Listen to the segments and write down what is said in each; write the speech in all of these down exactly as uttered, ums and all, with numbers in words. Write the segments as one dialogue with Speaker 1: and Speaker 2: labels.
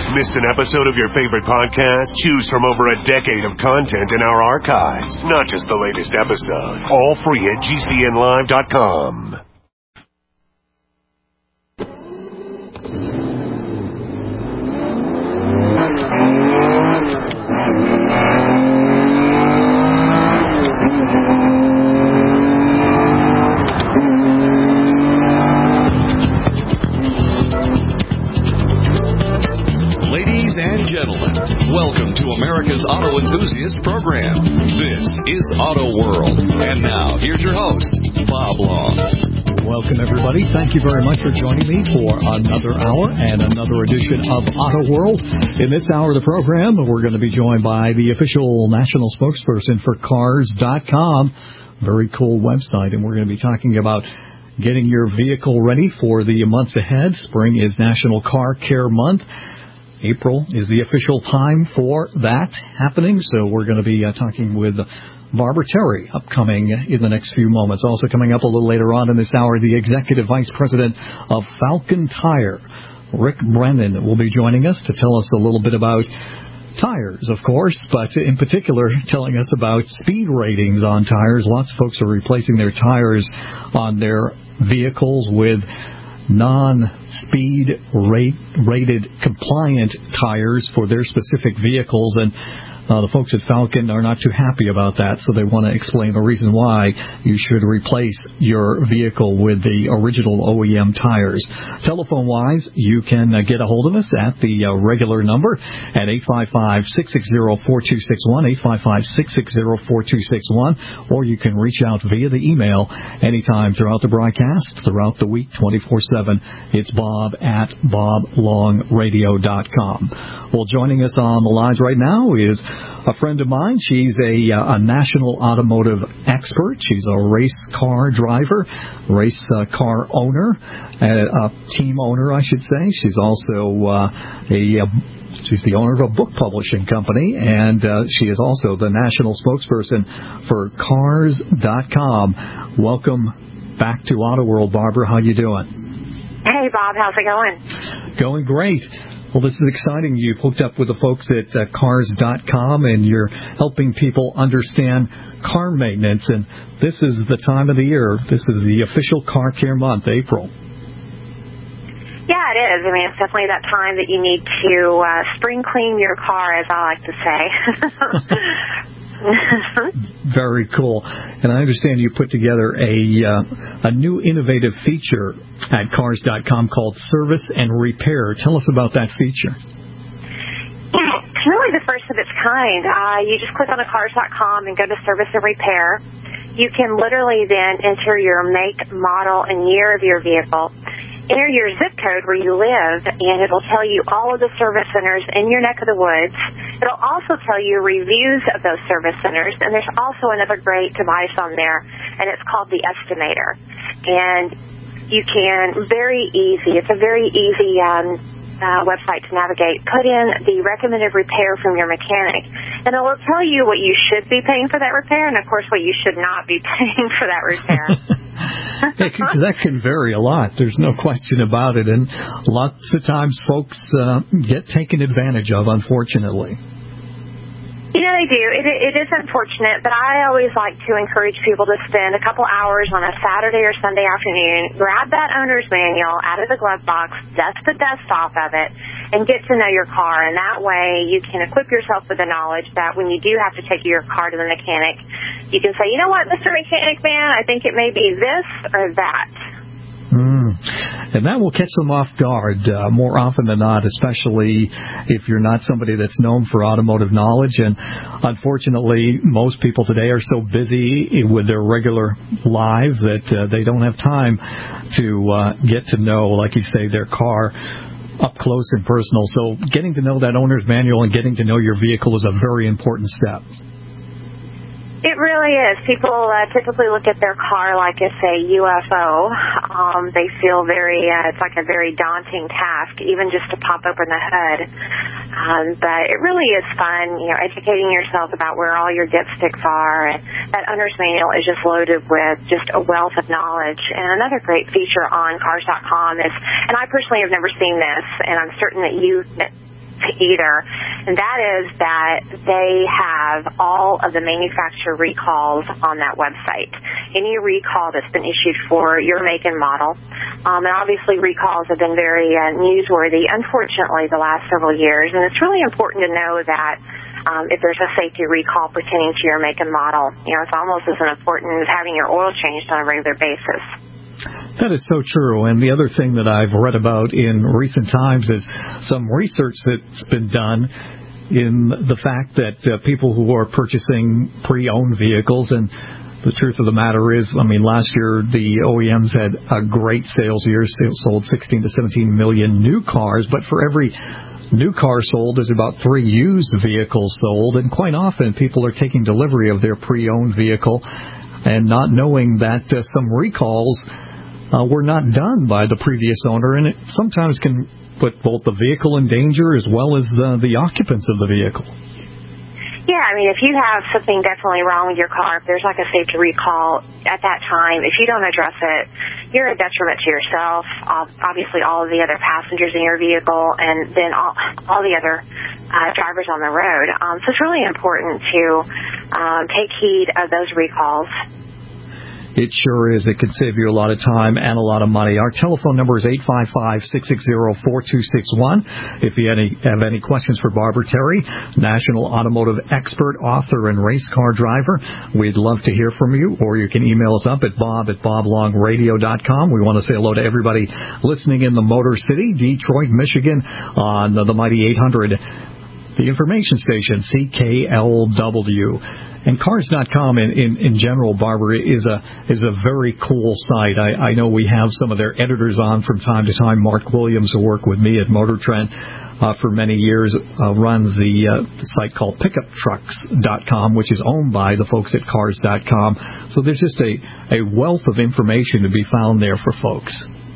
Speaker 1: Missed an episode of your favorite podcast? Choose from over a decade of content in our archives, not just the latest episode. All free at G C N live dot com.
Speaker 2: Welcome to America's Auto Enthusiast Program. This is Auto World. And now, here's your host, Bob Long.
Speaker 3: Welcome, everybody. Thank you very much for joining me for another hour and another edition of Auto World. In this hour of the program, we're going to be joined by the official national spokesperson for Cars dot com. Very cool website. And we're going to be talking about getting your vehicle ready for the months ahead. Spring is National Car Care Month. April is the official time for that happening, so we're going to be uh, talking with Barbara Terry upcoming in the next few moments. Also coming up a little later on in this hour, the Executive Vice President of Falcon Tire, Rick Brennan, will be joining us to tell us a little bit about tires, of course, but in particular telling us about speed ratings on tires. Lots of folks are replacing their tires on their vehicles with non-speed rate rated compliant tires for their specific vehicles, and uh, the folks at Falcon are not too happy about that, so they want to explain the reason why you should replace your vehicle with the original O E M tires. Telephone-wise, you can uh, get a hold of us at the uh, regular number at eight five five, six six zero, four two six one, eight five five, six six zero, four two six one, or you can reach out via the email anytime throughout the broadcast, throughout the week, twenty-four seven. It's Bob at bob long radio dot com. Well, joining us on the lines right now is a friend of mine. She's a, uh, a national automotive expert. She's a race car driver, race uh, car owner, uh, a team owner, I should say. She's also uh, a... a She's the owner of a book publishing company, and uh, she is also the national spokesperson for Cars dot com. Welcome back to Auto World, Barbara. How you doing?
Speaker 4: Hey, Bob. How's it going?
Speaker 3: Going great. Well, this is exciting. You've hooked up with the folks at uh, Cars dot com, and you're helping people understand car maintenance. And this is the time of the year. This is the official Car Care Month, April.
Speaker 4: Yeah, it is. I mean, it's definitely that time that you need to uh, spring clean your car, as I like to say.
Speaker 3: Very cool. And I understand you put together a uh, a new innovative feature at Cars dot com called Service and Repair. Tell us about that feature.
Speaker 4: Yeah, it's really the first of its kind. Uh, you just click on a Cars dot com and go to Service and Repair. You can literally then enter your make, model, and year of your vehicle. Enter your zip code where you live, and it'll tell you all of the service centers in your neck of the woods. It'll also tell you reviews of those service centers, and there's also another great device on there, and it's called the Estimator. And you can, very easy, it's a very easy um, uh, website to navigate. Put in the recommended repair from your mechanic, and it will tell you what you should be paying for that repair, and, of course, what you should not be paying for that repair.
Speaker 3: Because that can vary a lot. There's no question about it. And lots of times folks uh, get taken advantage of, unfortunately.
Speaker 4: You know, they do. It, it is unfortunate, but I always like to encourage people to spend a couple hours on a Saturday or Sunday afternoon, grab that owner's manual out of the glove box, dust the dust off of it, and get to know your car. And that way you can equip yourself with the knowledge that when you do have to take your car to the mechanic, you can say, you know what, Mister Mechanic Man, I think it may be this or that.
Speaker 3: Mm. And that will catch them off guard uh, more often than not, especially if you're not somebody that's known for automotive knowledge. And unfortunately, most people today are so busy with their regular lives that uh, they don't have time to uh, get to know, like you say, their car up close and personal. So getting to know that owner's manual and getting to know your vehicle is a very important step.
Speaker 4: It really is. People uh, typically look at their car like it's a U F O. Um, they feel very, uh, it's like a very daunting task, even just to pop open the hood. Um, but it really is fun, you know, educating yourself about where all your dipsticks are. And that owner's manual is just loaded with just a wealth of knowledge. And another great feature on Cars dot com is, and I personally have never seen this, and I'm certain that you either, and that is that they have all of the manufacturer recalls on that website. Any recall that's been issued for your make and model. Um, and obviously recalls have been very uh, newsworthy, unfortunately, the last several years. And it's really important to know that um, if there's a safety recall pertaining to your make and model, you know, it's almost as important as having your oil changed on a regular basis.
Speaker 3: That is so true. And the other thing that I've read about in recent times is some research that's been done in the fact that uh, people who are purchasing pre-owned vehicles, and the truth of the matter is, I mean, last year the O E Ms had a great sales year, sold sixteen to seventeen million new cars, but for every new car sold, there's about three used vehicles sold, and quite often people are taking delivery of their pre-owned vehicle and not knowing that uh, some recalls Uh, were not done by the previous owner, and it sometimes can put both the vehicle in danger as well as the, the occupants of the vehicle.
Speaker 4: Yeah, I mean, if you have something definitely wrong with your car, if there's like a safety recall at that time, if you don't address it, you're a detriment to yourself, obviously all of the other passengers in your vehicle, and then all, all the other uh, drivers on the road. Um, so it's really important to um, take heed of those recalls.
Speaker 3: It sure is. It can save you a lot of time and a lot of money. Our telephone number is eight five five, six six zero, four two six one. If you any, have any questions for Barbara Terry, national automotive expert, author, and race car driver, we'd love to hear from you. Or you can email us up at bob at boblong radio dot com. We want to say hello to everybody listening in the Motor City, Detroit, Michigan, on the mighty eight hundred. The information station, C K L W. And Cars dot com in, in, in general, Barbara, is a is a very cool site. I, I know we have some of their editors on from time to time. Mark Williams, who worked with me at Motor Trend uh, for many years, uh, runs the, uh, the site called pickup trucks dot com, which is owned by the folks at Cars dot com. So there's just a, a wealth of information to be found there for folks.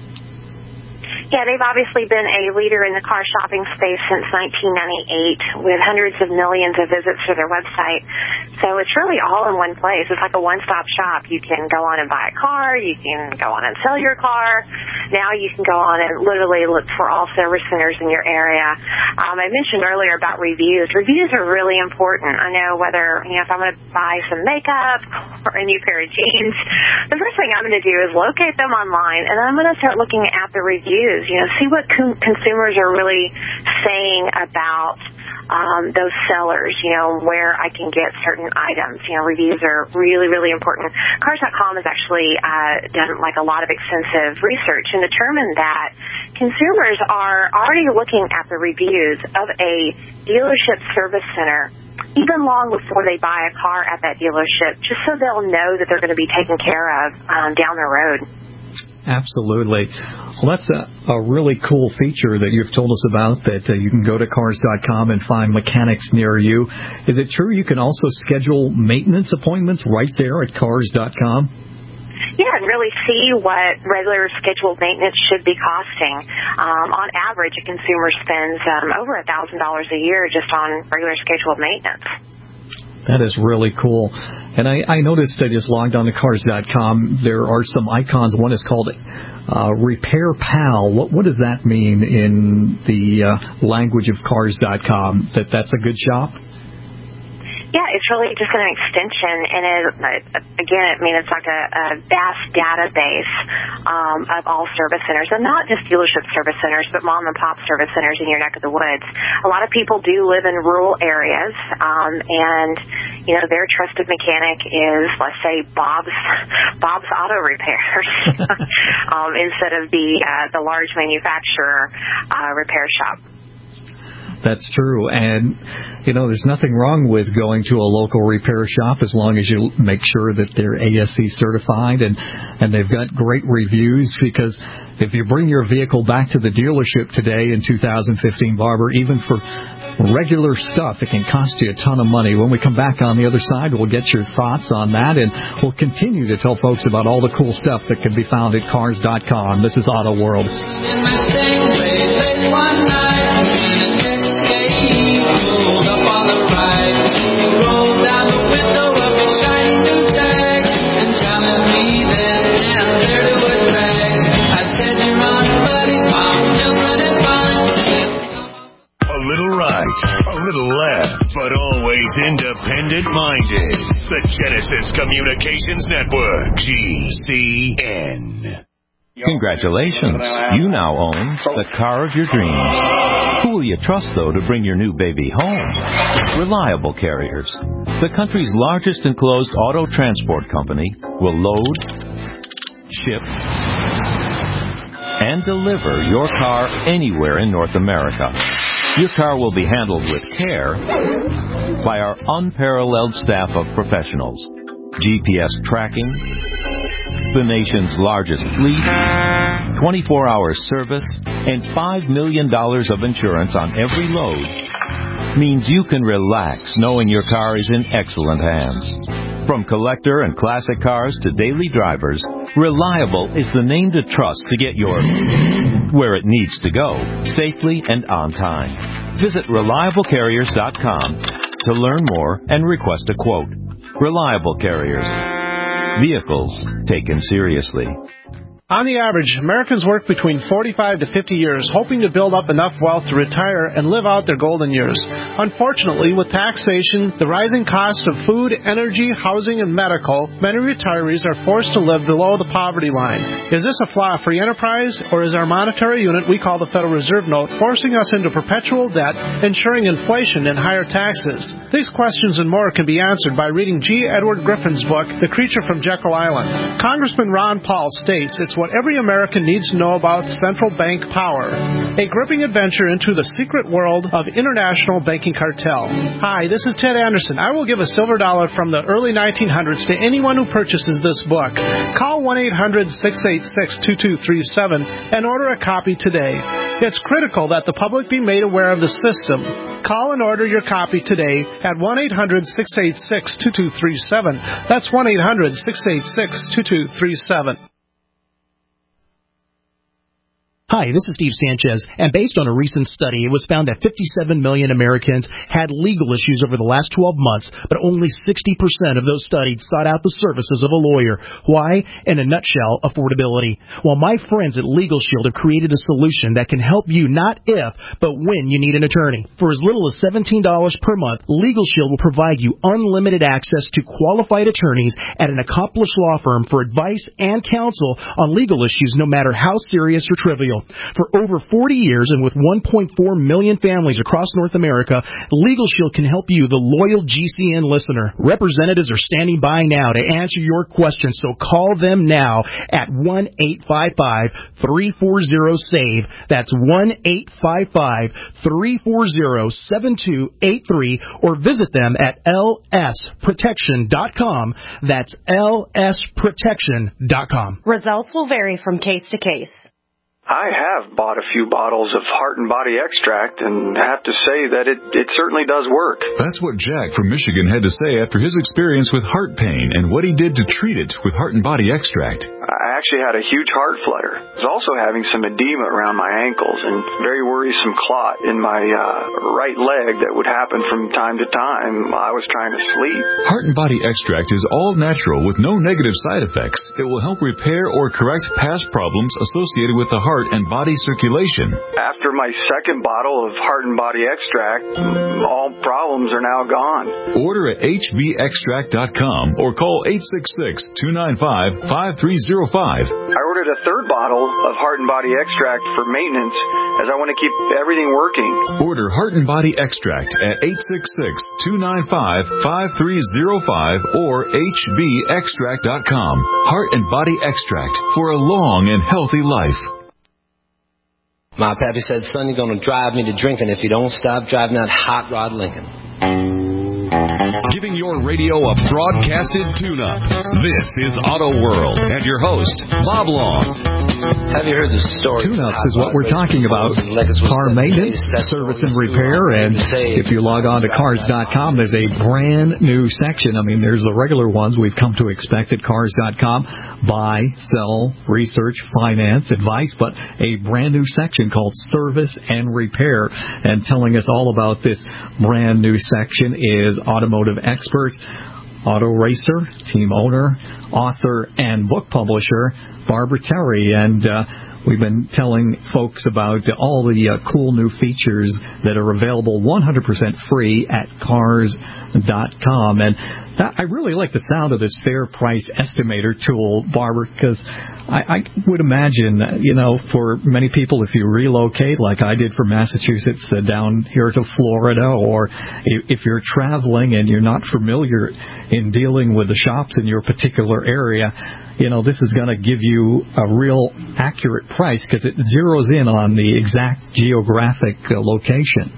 Speaker 4: Yeah, they've obviously been a leader in the car shopping space since nineteen ninety-eight with hundreds of millions of visits to their website. So it's really all in one place. It's like a one-stop shop. You can go on and buy a car. You can go on and sell your car. Now you can go on and literally look for all service centers in your area. Um, I mentioned earlier about reviews. Reviews are really important. I know whether, you know, if I'm going to buy some makeup or a new pair of jeans, the first thing I'm going to do is locate them online, and I'm going to start looking at the reviews. You know, see what con- consumers are really saying about um, those sellers, you know, where I can get certain items. You know, reviews are really, really important. Cars dot com has actually uh, done like a lot of extensive research and determined that consumers are already looking at the reviews of a dealership service center even long before they buy a car at that dealership, just so they'll know that they're going to be taken care of um, down the road.
Speaker 3: Absolutely. Well, that's a, a really cool feature that you've told us about, that uh, you can go to Cars dot com and find mechanics near you. Is it true you can also schedule maintenance appointments right there at Cars dot com?
Speaker 4: Yeah, and really see what regular scheduled maintenance should be costing. Um, on average, a consumer spends um, over one thousand dollars a year just on regular scheduled maintenance.
Speaker 3: That is really cool. And I, I noticed I just logged on to Cars dot com. There are some icons. One is called uh, Repair Pal. What, what does that mean in the uh, language of Cars dot com? That that's a good shop?
Speaker 4: Yeah, it's really just an extension, and it, again, I mean, it's like a, a vast database um, of all service centers, and not just dealership service centers, but mom-and-pop service centers in your neck of the woods. A lot of people do live in rural areas, um, and, you know, their trusted mechanic is, let's say, Bob's Bob's Auto Repairs um, instead of the, uh, the large manufacturer uh, repair shop.
Speaker 3: That's true. And, you know, there's nothing wrong with going to a local repair shop as long as you make sure that they're A S C certified and, and they've got great reviews, because if you bring your vehicle back to the dealership today in two thousand fifteen, Barbara, even for regular stuff, it can cost you a ton of money. When we come back on the other side, we'll get your thoughts on that, and we'll continue to tell folks about all the cool stuff that can be found at Cars dot com. This is Auto World.
Speaker 1: right, a little left, but always independent-minded. The Genesis Communications Network, G C N.
Speaker 5: Congratulations. You now own the car of your dreams. Who will you trust, though, to bring your new baby home? Reliable Carriers, the country's largest enclosed auto transport company, will load, ship, and deliver your car anywhere in North America. Your car will be handled with care by our unparalleled staff of professionals. G P S tracking, the nation's largest fleet, twenty-four hour service, and five million dollars of insurance on every load means you can relax knowing your car is in excellent hands. From collector and classic cars to daily drivers, Reliable is the name to trust to get your where it needs to go, safely and on time. Visit reliable carriers dot com to learn more and request a quote. Reliable Carriers. Vehicles taken seriously.
Speaker 6: On the average, Americans work between forty-five to fifty years, hoping to build up enough wealth to retire and live out their golden years. Unfortunately, with taxation, the rising cost of food, energy, housing, and medical, many retirees are forced to live below the poverty line. Is this a flaw free enterprise, or is our monetary unit we call the Federal Reserve Note forcing us into perpetual debt, ensuring inflation and higher taxes? These questions and more can be answered by reading G. Edward Griffin's book, The Creature from Jekyll Island. Congressman Ron Paul states it's what every American needs to know about central bank power. A gripping adventure into the secret world of international banking cartel. Hi, this is Ted Anderson. I will give a silver dollar from the early nineteen hundreds to anyone who purchases this book. Call one eight hundred six eight six two two three seven and order a copy today. It's critical that the public be made aware of the system. Call and order your copy today at one eight hundred six eight six two two three seven. That's one eight hundred six eight six two two three seven.
Speaker 7: Hi, this is Steve Sanchez, and based on a recent study, it was found that fifty-seven million Americans had legal issues over the last twelve months, but only sixty percent of those studied sought out the services of a lawyer. Why? In a nutshell, affordability. Well, my friends at Legal Shield have created a solution that can help you not if, but when you need an attorney. For as little as seventeen dollars per month, Legal Shield will provide you unlimited access to qualified attorneys at an accomplished law firm for advice and counsel on legal issues, no matter how serious or trivial. For over forty years and with one point four million families across North America, Legal Shield can help you, the loyal G C N listener. Representatives are standing by now to answer your questions, so call them now at one eight five five three four zero SAVE. That's one eight five five three four zero seven two eight three, or visit them at L S protection dot com. That's L S protection dot com.
Speaker 8: Results will vary from case to case.
Speaker 9: I have bought a few bottles of Heart and Body Extract and have to say that it, it certainly does work.
Speaker 10: That's what Jack from Michigan had to say after his experience with heart pain and what he did to treat it with Heart and Body Extract.
Speaker 9: I actually had a huge heart flutter. I was also having some edema around my ankles and very worrisome clot in my uh, right leg that would happen from time to time. I was trying to sleep.
Speaker 10: Heart and Body Extract is all natural with no negative side effects. It will help repair or correct past problems associated with the heart and body circulation.
Speaker 9: After my second bottle of Heart and Body Extract, all problems are now gone.
Speaker 10: Order at H B extract dot com or call eight six six two nine five five three zero five.
Speaker 9: I ordered a third bottle of Heart and Body Extract for maintenance as I want to keep everything working.
Speaker 10: Order Heart and Body Extract at eight six six two nine five five three zero five or H B extract dot com. Heart and Body Extract for a long and healthy life.
Speaker 11: My pappy said, son, you're going to drive me to drinking if you don't stop driving that hot rod Lincoln.
Speaker 2: Giving your radio a broadcasted tune-up. This is Auto World and your host, Bob Long.
Speaker 11: Have you heard the story?
Speaker 3: Tune-ups is what we're talking about. Car maintenance, service and repair, and if you log on to cars dot com, there's a brand new section. I mean, there's the regular ones we've come to expect at cars dot com. Buy, sell, research, finance, advice, but a brand new section called Service and Repair. And telling us all about this brand new section is automotive expert, auto racer, team owner, author, and book publisher, Barbara Terry. And uh, We've been telling folks about all the uh, cool new features that are available one hundred percent free at cars dot com. And that, I really like the sound of this fair price estimator tool, Barbara, because I, I would imagine, you know, for many people, if you relocate, like I did from Massachusetts uh, down here to Florida, or if you're traveling and you're not familiar in dealing with the shops in your particular area, you know, this is going to give you a real accurate price because it zeroes in on the exact geographic uh, location.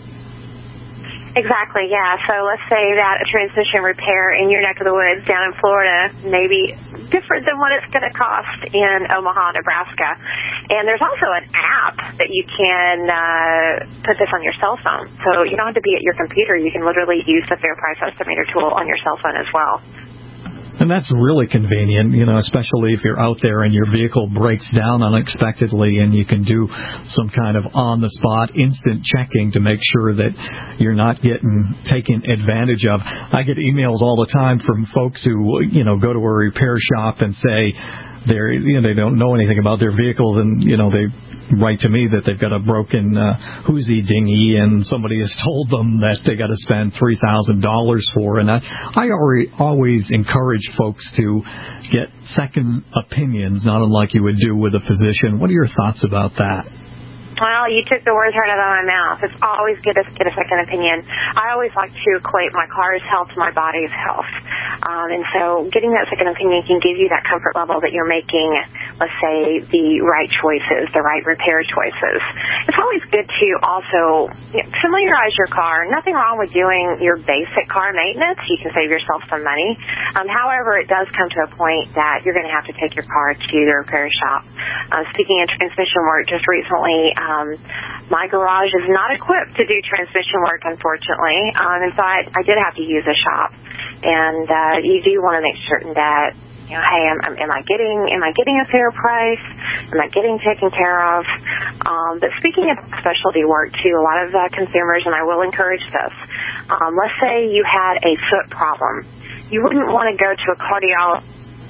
Speaker 4: Exactly, yeah. So let's say that a transmission repair in your neck of the woods down in Florida may be different than what it's going to cost in Omaha, Nebraska. And there's also an app that you can uh, put this on your cell phone. So you don't have to be at your computer. You can literally use the Fair Price Estimator tool on your cell phone as well.
Speaker 3: And that's really convenient, you know, especially if you're out there and your vehicle breaks down unexpectedly and you can do some kind of on-the-spot instant checking to make sure that you're not getting taken advantage of. I get emails all the time from folks who, you know, go to a repair shop and say they're, you know, they don't know anything about their vehicles, and, you know, they write to me that they've got a broken uh, Hoosie dinghy and somebody has told them that they got to spend three thousand dollars for. And I, I already, always encourage folks to get second opinions, not unlike you would do with a physician. What are your thoughts about that?
Speaker 4: Well, you took the words right out of my mouth. It's always good to get a second opinion. I always like to equate my car's health to my body's health. Um, and so getting that second opinion can give you that comfort level that you're making, let's say, the right choices, the right repair choices. It's always good to also, you know, familiarize your car. Nothing wrong with doing your basic car maintenance. You can save yourself some money. Um, however, it does come to a point that you're going to have to take your car to the repair shop. Uh, speaking of transmission work, just recently, Um, my garage is not equipped to do transmission work, unfortunately, um, and so I, I did have to use a shop. And uh, you do want to make certain that, you know, hey, am, am I getting am I getting a fair price? Am I getting taken care of? Um, but speaking of specialty work, too, a lot of uh, consumers, and I will encourage this. Um, let's say you had a foot problem. You wouldn't want to go to a cardiologist.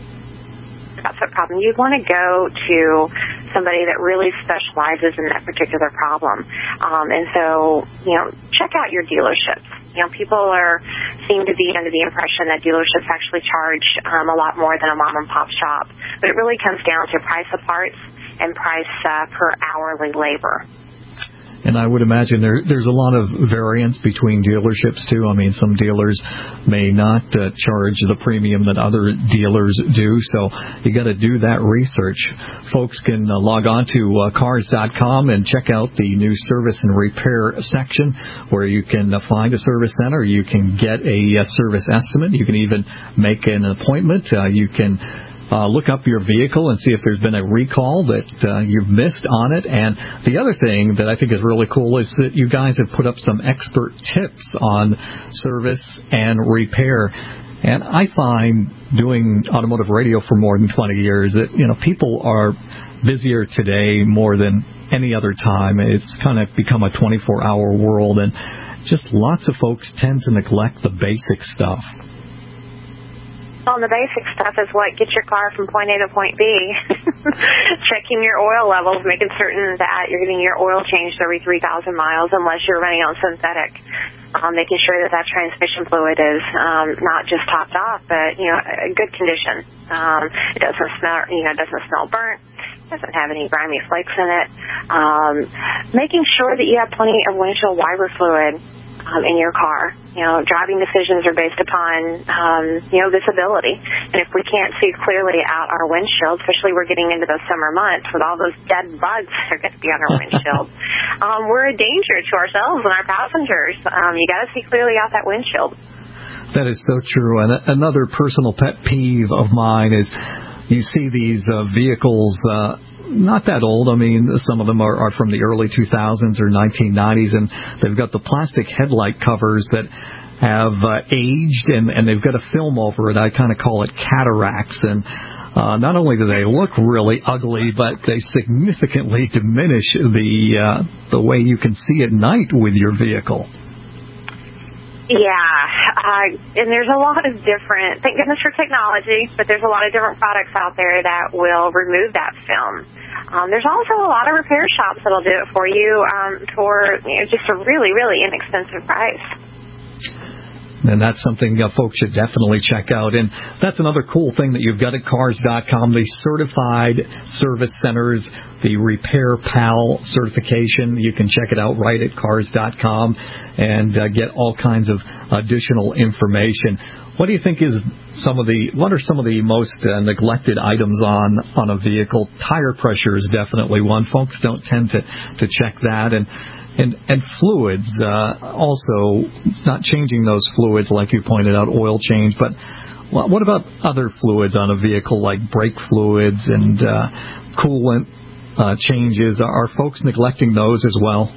Speaker 4: That foot problem. You'd want to go to somebody that really specializes in that particular problem. Um, and so, you know, check out your dealerships. You know, people are seem to be under the impression that dealerships actually charge um, a lot more than a mom and pop shop. But it really comes down to price of parts and price uh, per hourly labor.
Speaker 3: And I would imagine there, there's a lot of variance between dealerships, too. I mean, some dealers may not uh, charge the premium that other dealers do, so you got to do that research. Folks can uh, log on to uh, cars dot com and check out the new service and repair section where you can uh, find a service center. You can get a uh, service estimate. You can even make an appointment. Uh, you can Uh, look up your vehicle and see if there's been a recall that uh, you've missed on it. And the other thing that I think is really cool is that you guys have put up some expert tips on service and repair. And I find doing automotive radio for more than twenty years that, you know, people are busier today more than any other time. It's kind of become a twenty-four hour world, and just lots of folks tend to neglect the basic stuff.
Speaker 4: Well, the basic stuff is what gets your car from point A to point B. Checking your oil levels, making certain that you're getting your oil changed every three thousand miles unless you're running on synthetic. Um, making sure that that transmission fluid is um, not just topped off, but, you know, a good condition. Um, it doesn't smell, you know, it doesn't smell burnt. It doesn't have any grimy flakes in it. Um, making sure that you have plenty of windshield wiper fluid Um, in your car. You know, driving decisions are based upon, um, you know, visibility. And if we can't see clearly out our windshield, especially we're getting into those summer months with all those dead bugs that are going to be on our windshield, um, we're a danger to ourselves and our passengers. Um, you got to see clearly out that windshield.
Speaker 3: That is so true. And another personal pet peeve of mine is you see these uh, vehicles uh, not that old. I mean, some of them are, are from the early two thousands or nineteen nineties, and they've got the plastic headlight covers that have uh, aged, and, and they've got a film over it. I kind of call it cataracts. And uh, not only do they look really ugly, but they significantly diminish the uh, the way you can see at night with your vehicle.
Speaker 4: Yeah, uh, and there's a lot of different, thank goodness for technology, but there's a lot of different products out there that will remove that film. Um, there's also a lot of repair shops that'll do it for you um, for you know, just a really, really inexpensive price.
Speaker 3: And that's something uh, folks should definitely check out. And that's another cool thing that you've got at Cars dot com, the certified service centers, the Repair Pal certification. You can check it out right at Cars dot com and uh, get all kinds of additional information. What do you think is some of the, what are some of the most uh, neglected items on, on a vehicle? Tire pressure is definitely one. Folks don't tend to, to check that. And And, and fluids, uh, also not changing those fluids like you pointed out, oil change, but what about other fluids on a vehicle like brake fluids and uh, coolant uh, changes? Are folks neglecting those as well?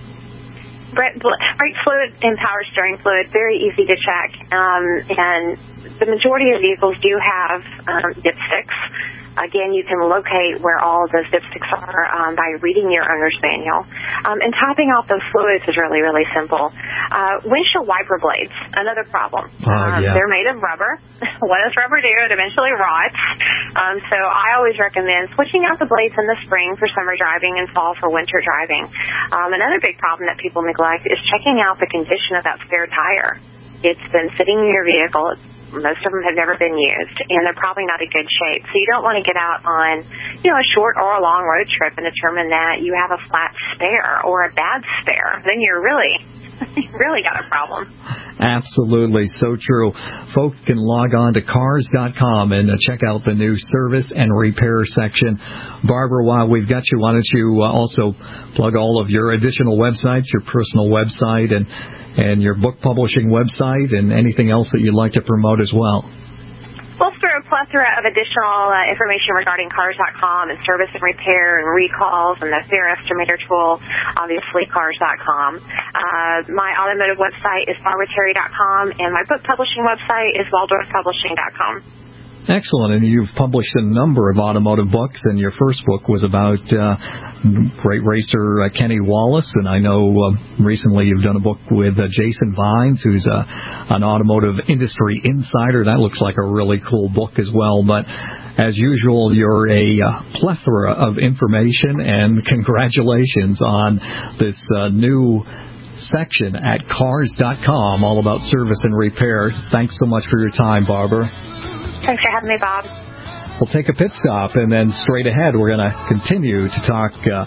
Speaker 4: Brake fluid and power steering fluid, very easy to check, um, and the majority of vehicles do have um, dipsticks. Again, you can locate where all of those dipsticks are um, by reading your owner's manual. Um, and topping off those fluids is really, really simple. Uh, windshield wiper blades, another problem.
Speaker 3: Oh,
Speaker 4: um,
Speaker 3: yeah.
Speaker 4: They're made of rubber. What does rubber do? It eventually rots. Um, so I always recommend switching out the blades in the spring for summer driving and fall for winter driving. Um, another big problem that people neglect is checking out the condition of that spare tire. It's been sitting in your vehicle. It's Most of them have never been used, and they're probably not in good shape. So you don't want to get out on, you know, a short or a long road trip and determine that you have a flat spare or a bad spare. Then you're really, you really got a problem.
Speaker 3: Absolutely, so true. Folks can log on to Cars dot com and uh, check out the new service and repair section. Barbara, while we've got you, why don't you uh, also plug all of your additional websites, your personal website, and and your book publishing website, and anything else that you'd like to promote as well.
Speaker 4: Well, for a plethora of additional uh, information regarding Cars dot com and service and repair and recalls and the fare estimator tool, obviously Cars dot com. Uh, my automotive website is barbara terry dot com, and my book publishing website is waldorf publishing dot com.
Speaker 3: Excellent. And you've published a number of automotive books, and your first book was about uh, great racer uh, Kenny Wallace, and I know uh, recently you've done a book with uh, Jason Vines, who's uh, an automotive industry insider. That looks like a really cool book as well. But as usual, you're a uh, plethora of information, and congratulations on this uh, new section at Cars dot com, all about service and repair. Thanks so much for your time, Barbara.
Speaker 4: Thanks for having me, Bob.
Speaker 3: We'll take a pit stop, and then straight ahead we're going to continue to talk uh,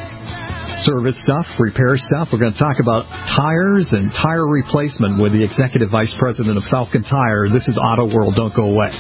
Speaker 3: service stuff, repair stuff. We're going to talk about tires and tire replacement with the Executive Vice President of Falcon Tire. This is Auto World. Don't go away.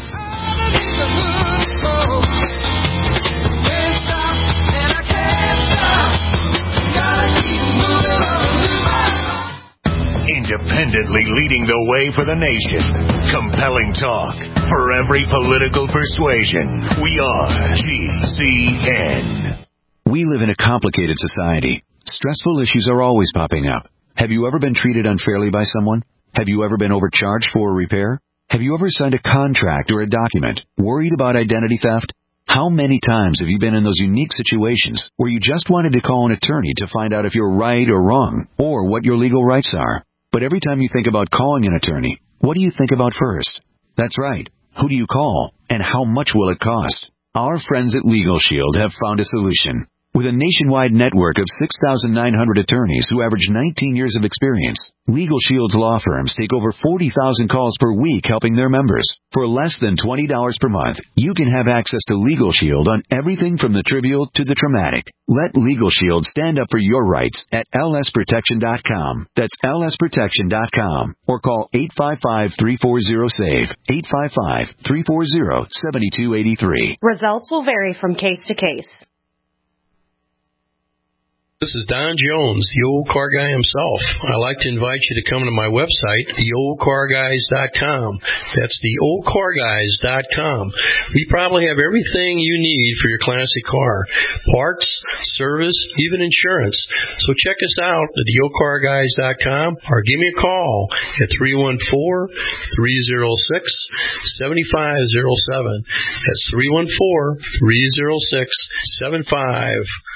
Speaker 1: Independently leading the way for the nation. Compelling talk for every political persuasion. We are G C N.
Speaker 12: We live in a complicated society. Stressful issues are always popping up. Have you ever been treated unfairly by someone? Have you ever been overcharged for a repair? Have you ever signed a contract or a document worried about identity theft? How many times have you been in those unique situations where you just wanted to call an attorney to find out if you're right or wrong, or what your legal rights are? But every time you think about calling an attorney, what do you think about first? That's right. Who do you call, and how much will it cost? Our friends at Legal Shield have found a solution. With a nationwide network of six thousand nine hundred attorneys who average nineteen years of experience, Legal Shield's law firms take over forty thousand calls per week helping their members. For less than twenty dollars per month, you can have access to Legal Shield on everything from the trivial to the traumatic. Let Legal Shield stand up for your rights at L S protection dot com. That's L S protection dot com. Or call eight five five, three four zero, S A V E, eight five five, three four zero, seven two eight three.
Speaker 8: Results will vary from case to case.
Speaker 13: This is Don Jones, the old car guy himself. I'd like to invite you to come to my website, the old car guys dot com. That's the old car guys dot com. We probably have everything you need for your classic car. Parts, service, even insurance. So check us out at the old car guys dot com or give me a call at three one four, three zero six, seven five zero seven. That's three one four, three zero six, seven five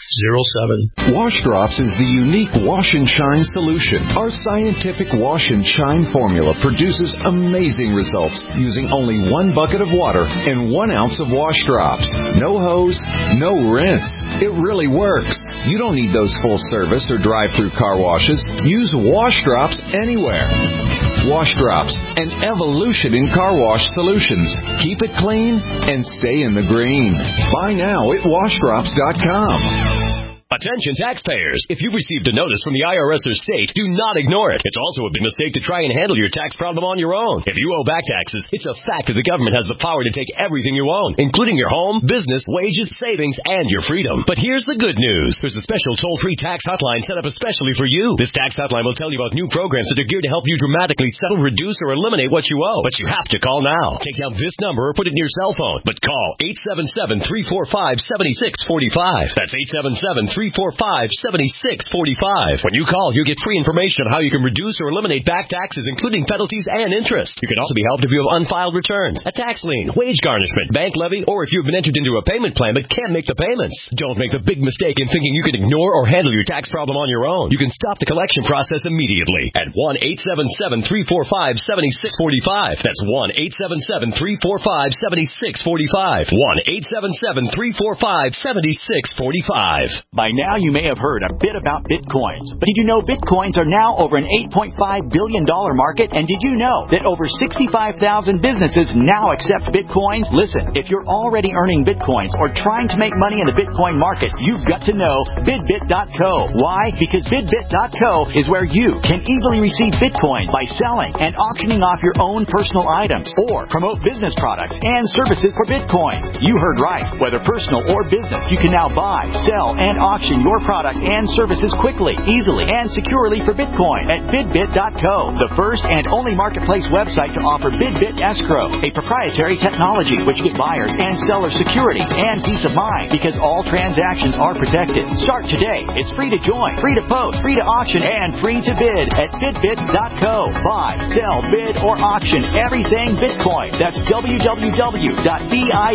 Speaker 13: zero seven.
Speaker 14: Wash Drops is the unique wash and shine solution. Our scientific wash and shine formula produces amazing results using only one bucket of water and one ounce of wash drops. No hose, no rinse. It really works. You don't need those full service or drive-through car washes. Use Wash Drops anywhere. Wash Drops, an evolution in car wash solutions. Keep it clean and stay in the green. Buy now at wash drops dot com.
Speaker 15: Attention taxpayers. If you've received a notice from the I R S or state, do not ignore it. It's also a big mistake to try and handle your tax problem on your own. If you owe back taxes, it's a fact that the government has the power to take everything you own, including your home, business, wages, savings, and your freedom. But here's the good news. There's a special toll-free tax hotline set up especially for you. This tax hotline will tell you about new programs that are geared to help you dramatically settle, reduce, or eliminate what you owe. But you have to call now. Take down this number or put it in your cell phone. But call eight seven seven, three four five, seven six four five. That's eight seven seven, three four five, seven six four five. When you call, you get free information on how you can reduce or eliminate back taxes, including penalties and interest. You can also be helped if you have unfiled returns, a tax lien, wage garnishment, bank levy, or if you've been entered into a payment plan but can't make the payments. Don't make the big mistake in thinking you can ignore or handle your tax problem on your own. You can stop the collection process immediately at one eight seven seven, three four five, seven six four five. That's one eight seven seven, three four five, seven six four five. one eight seven seven, three four five, seven six four five.
Speaker 16: By now, you may have heard a bit about Bitcoins. But did you know Bitcoins are now over an eight point five billion dollars market? And did you know that over sixty-five thousand businesses now accept Bitcoins? Listen, if you're already earning Bitcoins or trying to make money in the Bitcoin market, you've got to know Bidbit dot co. Why? Because Bidbit dot co is where you can easily receive Bitcoin by selling and auctioning off your own personal items or promote business products and services for Bitcoins. You heard right. Whether personal or business, you can now buy, sell, and auction your products and services quickly, easily, and securely for Bitcoin at Bidbit dot co, the first and only marketplace website to offer Bidbit Escrow, a proprietary technology which gives buyers and sellers security and peace of mind because all transactions are protected. Start today. It's free to join, free to post, free to auction, and free to bid at Bidbit dot co. Buy, sell, bid, or auction everything Bitcoin. That's w w w dot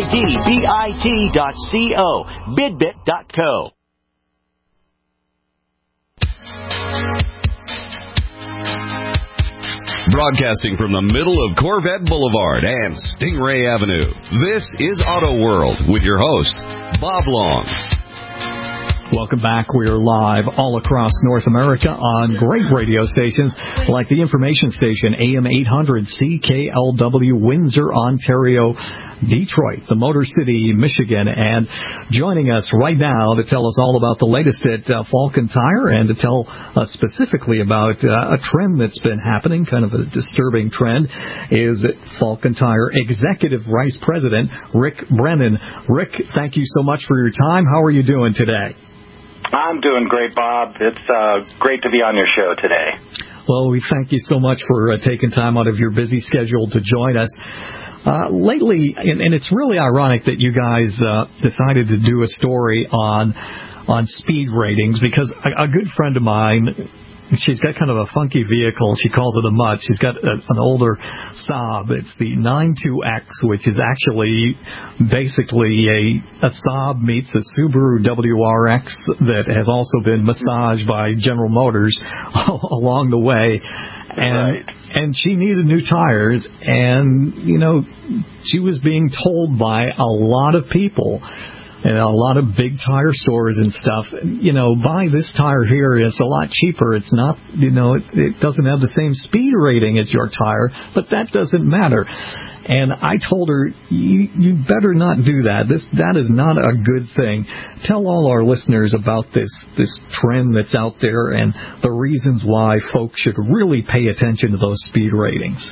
Speaker 16: bidbit dot co. Bidbit dot co.
Speaker 2: Broadcasting from the middle of Corvette Boulevard and Stingray Avenue, this is Auto World with your host, Bob Long.
Speaker 3: Welcome back. We're live all across North America on great radio stations like the information station A M eight hundred C K L W, Windsor, Ontario, Detroit, the Motor City, Michigan, and joining us right now to tell us all about the latest at uh, Falcon Tire and to tell us specifically about uh, a trend that's been happening, kind of a disturbing trend, is Falcon Tire Executive Vice President Rick Brennan. Rick, thank you so much for your time. How are you doing today?
Speaker 17: I'm doing great, Bob. It's uh, great to be on your show today.
Speaker 3: Well, we thank you so much for uh, taking time out of your busy schedule to join us. Uh, lately, and, and it's really ironic that you guys uh, decided to do a story on on speed ratings because a, a good friend of mine, she's got kind of a funky vehicle. She calls it a mutt. She's got a, an older Saab. It's the nine two X, which is actually basically a, a Saab meets a Subaru W R X that has also been massaged by General Motors along the way. And right. and she needed new tires, and, you know, she was being told by a lot of people and a lot of big tire stores and stuff, you know, buy this tire here. It's a lot cheaper. It's not, you know, it, it doesn't have the same speed rating as your tire, but that doesn't matter. And I told her, you, you better not do that. This that is not a good thing. Tell all our listeners about this this trend that's out there and the reasons why folks should really pay attention to those speed ratings.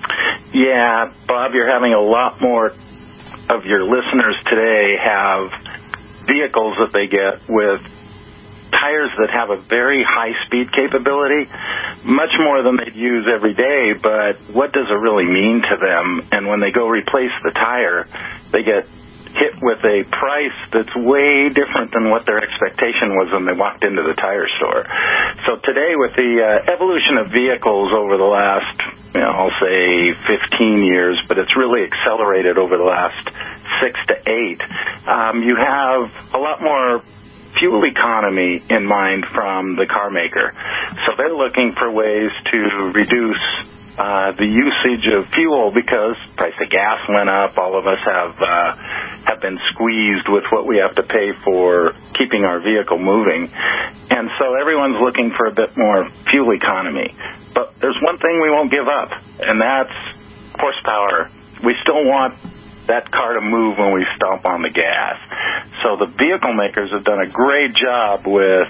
Speaker 17: Yeah, Bob, you're having a lot more of your listeners today have vehicles that they get with tires that have a very high speed capability, much more than they'd use every day, but what does it really mean to them? And when they go replace the tire, they get hit with a price that's way different than what their expectation was when they walked into the tire store. So today, with the uh, evolution of vehicles over the last, you know, I'll say fifteen years, but it's really accelerated over the last six to eight, um, you have a lot more fuel economy in mind from the car maker. So they're looking for ways to reduce uh, the usage of fuel because price of gas went up. All of us have uh, have been squeezed with what we have to pay for keeping our vehicle moving. And so everyone's looking for a bit more fuel economy. But there's one thing we won't give up, and that's horsepower. We still want that car to move when we stomp on the gas. So the vehicle makers have done a great job with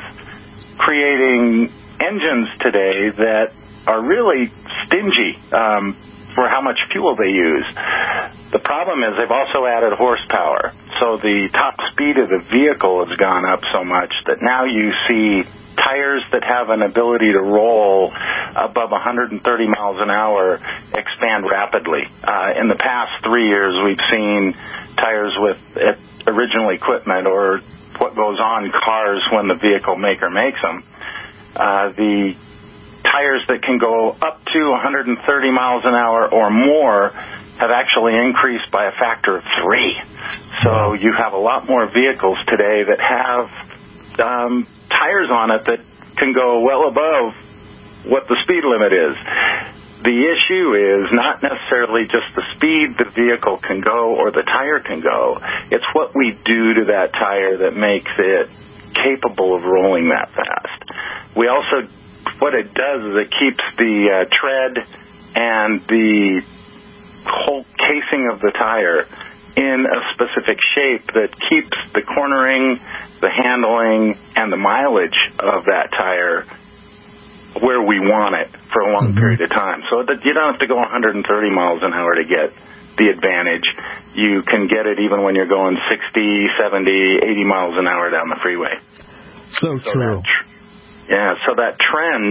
Speaker 17: creating engines today that are really stingy um, for how much fuel they use. The problem is they've also added horsepower. So the top speed of the vehicle has gone up so much that now you see tires that have an ability to roll above one hundred thirty miles an hour expand rapidly. Uh, in the past three years, we've seen tires with original equipment or what goes on cars when the vehicle maker makes them. Uh, the tires that can go up to one hundred thirty miles an hour or more have actually increased by a factor of three. So you have a lot more vehicles today that have um, tires on it that can go well above what the speed limit is. The issue is not necessarily just the speed the vehicle can go or the tire can go. It's what we do to that tire that makes it capable of rolling that fast. We also, what it does is it keeps the uh, tread and the whole casing of the tire in a specific shape that keeps the cornering, the handling, and the mileage of that tire where we want it for a long mm-hmm. period of time. So that you don't have to go one hundred thirty miles an hour to get the advantage. You can get it even when you're going sixty, seventy, eighty miles an hour down the freeway.
Speaker 3: So, so true.
Speaker 17: That, yeah, so that trend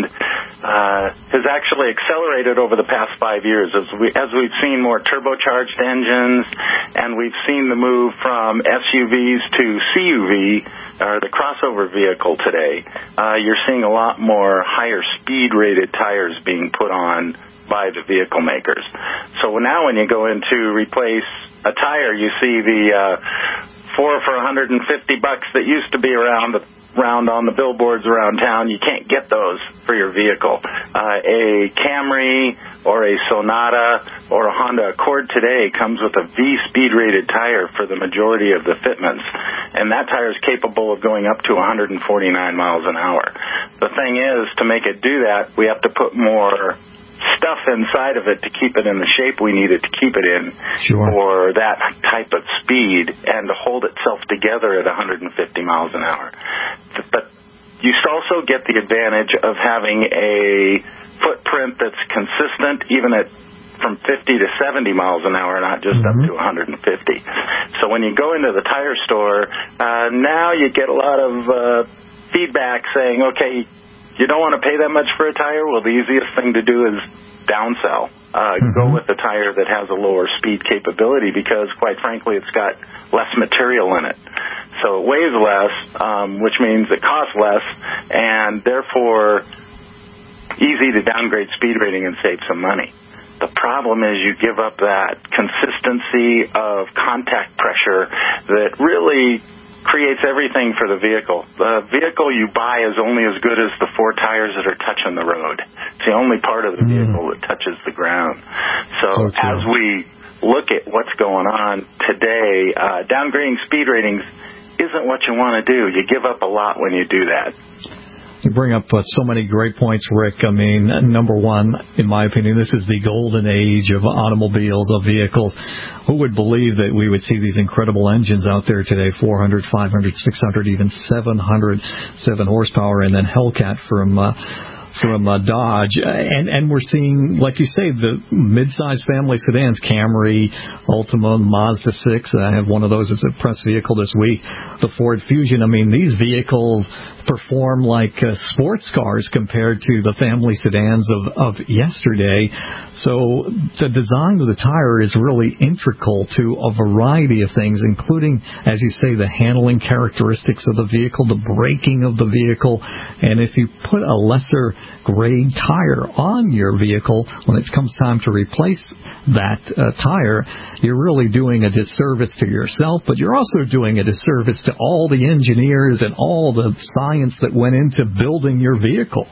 Speaker 17: uh, has actually accelerated over the past five years as, we, as we've seen more turbocharged engines and we've seen the move from S U Vs to C U V, or the crossover vehicle today. Uh, you're seeing a lot more higher speed rated tires being put on by the vehicle makers. So now when you go in to replace a tire, you see the uh, four for one hundred fifty bucks that used to be around the round on the billboards around town. You can't get those for your vehicle. Uh, a Camry or a Sonata or a Honda Accord today comes with a V speed rated tire for the majority of the fitments, and that tire is capable of going up to one hundred forty-nine miles an hour. The thing is, to make it do that, we have to put more stuff inside of it to keep it in the shape we need it to keep it in
Speaker 3: sure.
Speaker 17: for that type of speed and to hold itself together at one hundred fifty miles an hour. But you also get the advantage of having a footprint that's consistent even at from fifty to seventy miles an hour, not just mm-hmm. up to one hundred fifty. So when you go into the tire store, uh, now you get a lot of uh, feedback saying, okay, you don't want to pay that much for a tire? Well, the easiest thing to do is downsell. Uh, mm-hmm. Go with a tire that has a lower speed capability because, quite frankly, it's got less material in it. So it weighs less, um, which means it costs less, and therefore easy to downgrade speed rating and save some money. The problem is you give up that consistency of contact pressure that really creates everything for the vehicle. The vehicle you buy is only as good as the four tires that are touching the road. It's the only part of the vehicle mm. that touches the ground. So, so as we look at what's going on today, uh, downgrading speed ratings isn't what you want to do. You give up a lot when you do that.
Speaker 3: You bring up uh, so many great points, Rick. I mean, number one, in my opinion, this is the golden age of automobiles, of vehicles. Who would believe that we would see these incredible engines out there today, four hundred, five hundred, six hundred, even seven hundred seven horsepower, and then Hellcat from uh, from uh, Dodge. And, and we're seeing, like you say, the mid-size family sedans, Camry, Altima, Mazda six. I have one of those as a press vehicle this week. The Ford Fusion. I mean, these vehicles perform like uh, sports cars compared to the family sedans of, of yesterday. So the design of the tire is really integral to a variety of things, including, as you say, the handling characteristics of the vehicle, the braking of the vehicle. And if you put a lesser grade tire on your vehicle, when it comes time to replace that uh, tire, you're really doing a disservice to yourself, but you're also doing a disservice to all the engineers and all the science that went into building your vehicle.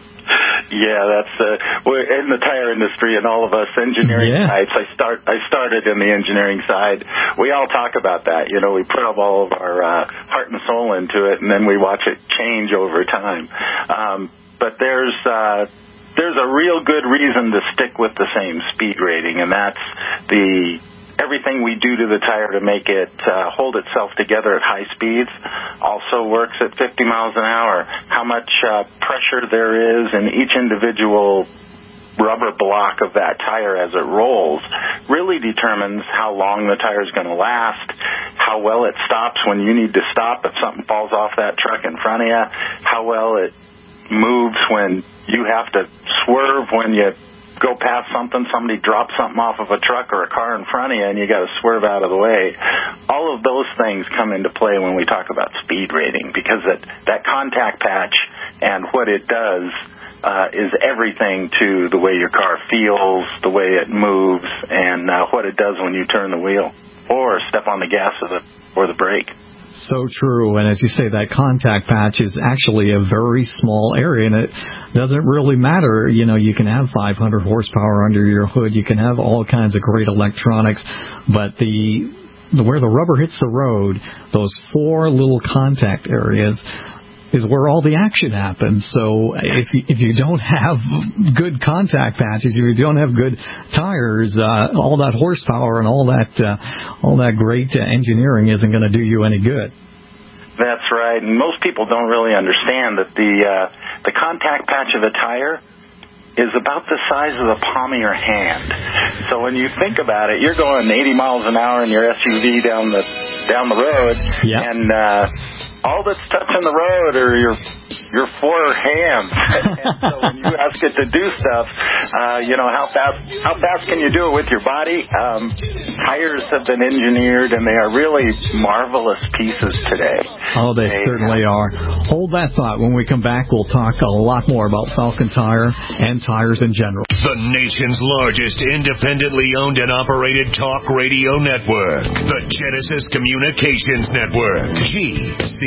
Speaker 17: Yeah, that's uh, we're in the tire industry, and all of us engineering
Speaker 3: yeah.
Speaker 17: types. I start. I started in the engineering side. We all talk about that. You know, we put up all of our uh, heart and soul into it, and then we watch it change over time. Um, but there's uh, there's a real good reason to stick with the same speed rating, and that's the everything we do to the tire to make it uh, hold itself together at high speeds also works at fifty miles an hour. How much uh, pressure there is in each individual rubber block of that tire as it rolls really determines how long the tire is going to last, how well it stops when you need to stop if something falls off that truck in front of you, how well it moves when you have to swerve when you go past something, somebody drops something off of a truck or a car in front of you, and you got to swerve out of the way. All of those things come into play when we talk about speed rating, because that, that contact patch and what it does uh, is everything to the way your car feels, the way it moves, and uh, what it does when you turn the wheel or step on the gas or the, or the brake.
Speaker 3: So true, and as you say, that contact patch is actually a very small area, and it doesn't really matter. You know, you can have five hundred horsepower under your hood, you can have all kinds of great electronics, but the, the where the rubber hits the road, those four little contact areas, is where all the action happens. So if you, if you don't have good contact patches, if you don't have good tires, uh, all that horsepower and all that uh, all that great uh, engineering isn't going to do you any good.
Speaker 17: That's right, and most people don't really understand that the uh, the contact patch of a tire is about the size of the palm of your hand. So when you think about it, you're going eighty miles an hour in your S U V down the down the road,
Speaker 3: yep.
Speaker 17: and uh, all that's touching the road are your your four hands. And so when you ask it to do stuff, uh, you know, how fast how fast can you do it with your body? Um, tires have been engineered, and they are really marvelous pieces today.
Speaker 3: Oh, they, they certainly are. Hold that thought. When we come back, we'll talk a lot more about Falcon Tire and tires in general.
Speaker 1: The nation's largest independently owned and operated talk radio network, the Genesis Communications Network, G C